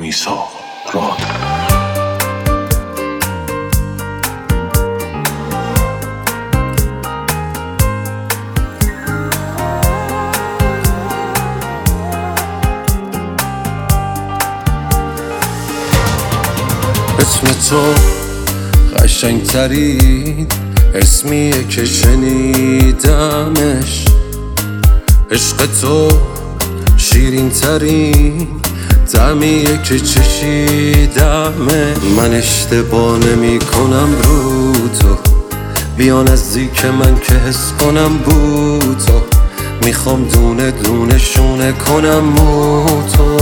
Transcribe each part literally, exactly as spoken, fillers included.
میثاق راد. اسم تو قشنگ ترین اسمیه که شنیدمش، عشق تو شیرین ترین طعمیه که چشیدمه. من اشتباه نمی کنم رو تو، بیا نزدیک من که حس کنم بو تو، میخوام دونه دونه شونه کنم مو تو.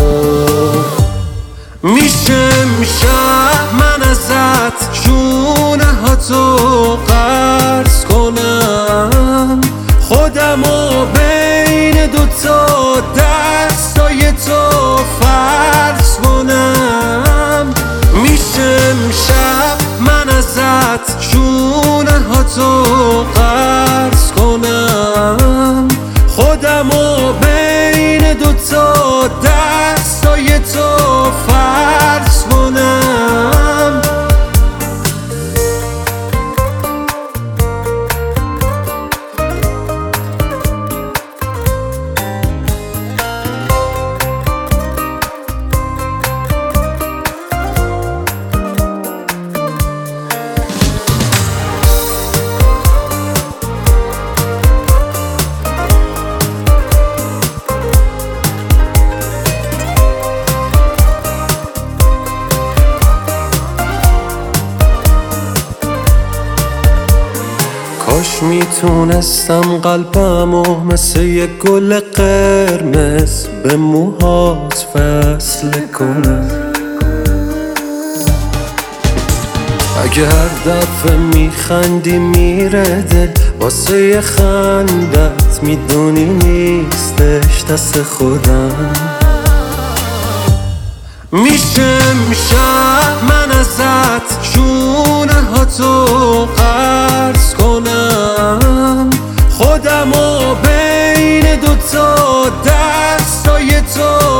میشه میشه من ازت شونه ها تو قرض کنم، خودمو بین دوتا دستای تو فرض کنم. میشه میشه من ازت شونه ها تو قرض کنم، خودمو بین دوتا دستای تو فرض کنم. کاش میتونستم قلبمو مثل یه گل قرمز به موهات وصل کنم. اگه هر دفعه میخندی میره دل واسه یه خندت، میدونی نیستش دست خودم. میشه میشه من ازت شونه ها تو قرض خودمو بین دوتا دستای تو